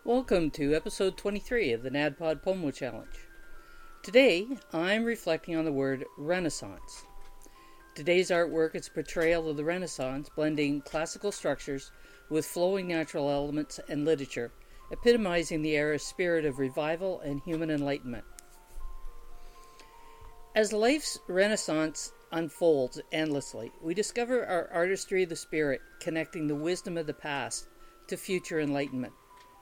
Welcome to episode 23 of the NADPOD Pomo Challenge. Today, I'm reflecting on the word Renaissance. Today's artwork is a portrayal of the Renaissance, blending classical structures with flowing natural elements and literature, epitomizing the era's spirit of revival and human enlightenment. As life's Renaissance unfolds endlessly, we discover our artistry of the spirit, connecting the wisdom of the past to future enlightenment.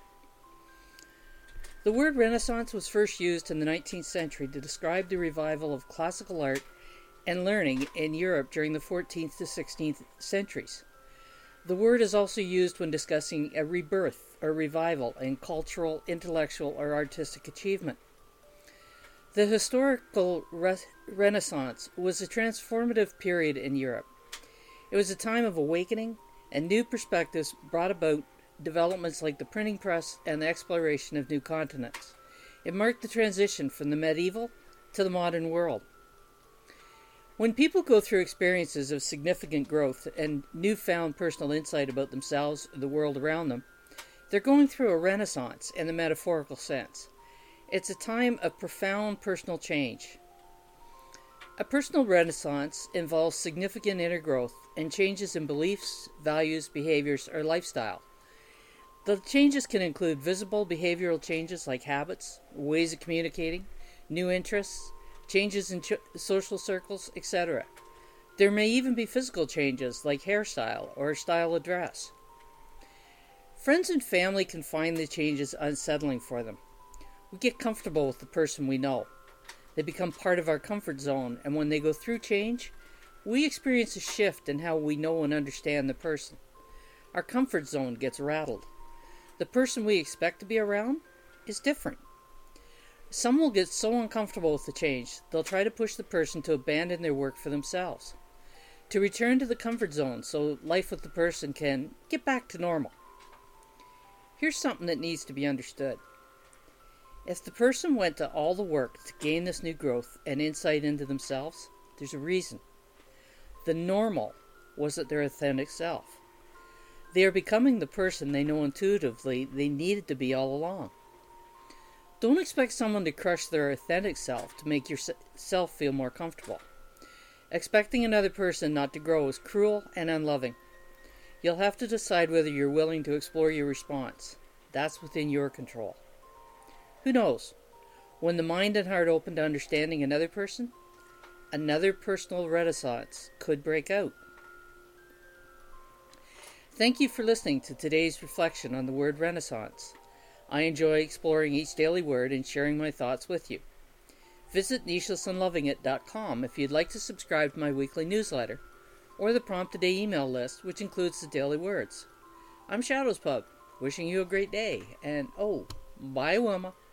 The word Renaissance was first used in the 19th century to describe the revival of classical art and learning in Europe during the 14th to 16th centuries. The word is also used when discussing a rebirth or revival in cultural, intellectual, or artistic achievement. The historical Renaissance was a transformative period in Europe. It was a time of awakening, and new perspectives brought about developments like the printing press and the exploration of new continents. It marked the transition from the medieval to the modern world. When people go through experiences of significant growth and newfound personal insight about themselves or the world around them, they're going through a renaissance in the metaphorical sense. It's a time of profound personal change. A personal renaissance involves significant inner growth and changes in beliefs, values, behaviors, or lifestyle. The changes can include visible behavioral changes like habits, ways of communicating, new interests, changes in social circles, etc. There may even be physical changes like hairstyle or style of dress. Friends and family can find the changes unsettling for them. We get comfortable with the person we know. They become part of our comfort zone, and when they go through change, we experience a shift in how we know and understand the person. Our comfort zone gets rattled. The person we expect to be around is different. Some will get so uncomfortable with the change, they'll try to push the person to abandon their work for themselves, to return to the comfort zone so life with the person can get back to normal. Here's something that needs to be understood. If the person went to all the work to gain this new growth and insight into themselves, there's a reason. The normal wasn't their authentic self. They are becoming the person they know intuitively they needed to be all along. Don't expect someone to crush their authentic self to make yourself feel more comfortable. Expecting another person not to grow is cruel and unloving. You'll have to decide whether you're willing to explore your response. That's within your control. Who knows? When the mind and heart open to understanding another person, another personal renaissance could break out. Thank you for listening to today's reflection on the word Renaissance. I enjoy exploring each daily word and sharing my thoughts with you. Visit nichelessandlovingit.com if you'd like to subscribe to my weekly newsletter or the Prompt a Day email list, which includes the daily words. I'm Shadows Pub, wishing you a great day, and bye Wilma.